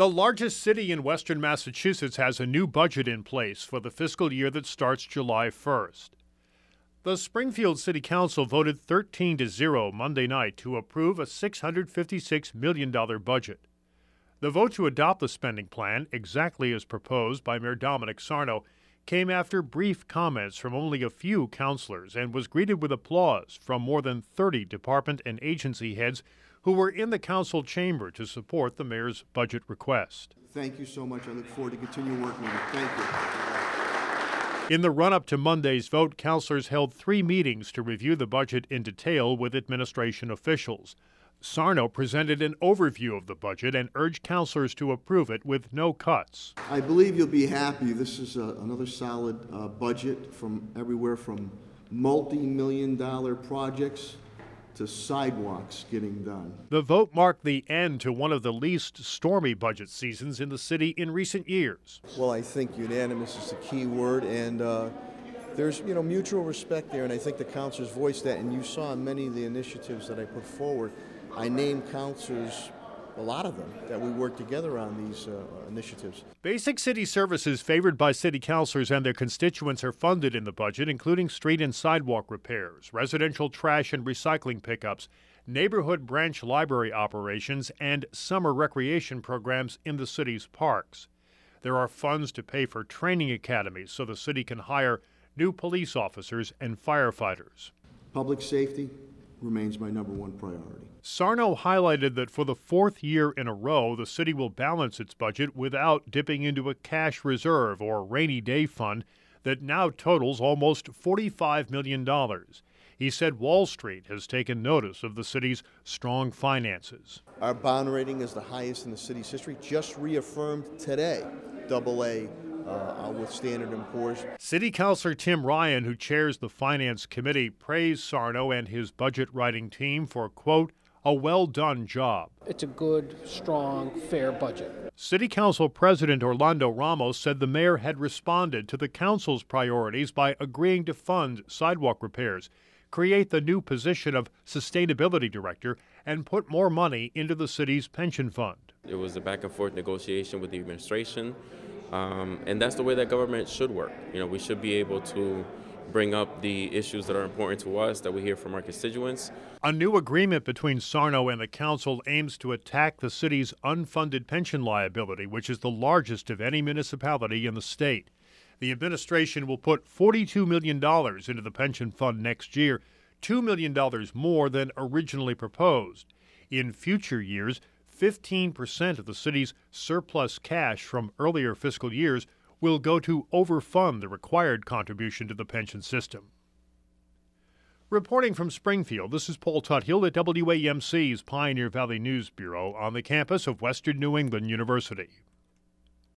The largest city in western Massachusetts has a new budget in place for the fiscal year that starts July 1st. The Springfield City Council voted 13-0 Monday night to approve a $656 million budget. The vote to adopt the spending plan, exactly as proposed by Mayor Dominic Sarno, came after brief comments from only a few councilors and was greeted with applause from more than 30 department and agency heads who were in the council chamber to support the mayor's budget request. Thank you so much. I look forward to continue working with you. Thank you. In the run-up to Monday's vote, councilors held 3 meetings to review the budget in detail with administration officials. Sarno presented an overview of the budget and urged councilors to approve it with no cuts. I believe you'll be happy. This is another solid budget from everywhere from multi-million-dollar projects to sidewalks getting done. The vote marked the end to one of the least stormy budget seasons in the city in recent years. Well, I think unanimous is the key word, and there's mutual respect there, and I think the councilors voiced that, and you saw many of the initiatives that I put forward. I named councilors, a lot of them, that we worked together on these initiatives. Basic city services favored by city councilors and their constituents are funded in the budget, including street and sidewalk repairs, residential trash and recycling pickups, neighborhood branch library operations, and summer recreation programs in the city's parks. There are funds to pay for training academies so the city can hire new police officers and firefighters. Public safety remains my #1 priority. Sarno highlighted that for the 4th year in a row, the city will balance its budget without dipping into a cash reserve or rainy day fund that now totals almost $45 million. He said Wall Street has taken notice of the city's strong finances. Our bond rating is the highest in the city's history, just reaffirmed today, AA. With Standard & Poor's. City Councilor Tim Ryan, who chairs the Finance Committee, praised Sarno and his budget-writing team for, quote, a well-done job. It's a good, strong, fair budget. City Council President Orlando Ramos said the mayor had responded to the council's priorities by agreeing to fund sidewalk repairs, create the new position of Sustainability Director, and put more money into the city's pension fund. It was a back-and-forth negotiation with the administration. And that's the way that government should work. We should be able to bring up the issues that are important to us, that we hear from our constituents. A new agreement between Sarno and the council aims to attack the city's unfunded pension liability, which is the largest of any municipality in the state. The administration will put $42 million into the pension fund next year, $2 million more than originally proposed. In future years, 15% of the city's surplus cash from earlier fiscal years will go to overfund the required contribution to the pension system. Reporting from Springfield, this is Paul Tuthill at WAMC's Pioneer Valley News Bureau on the campus of Western New England University.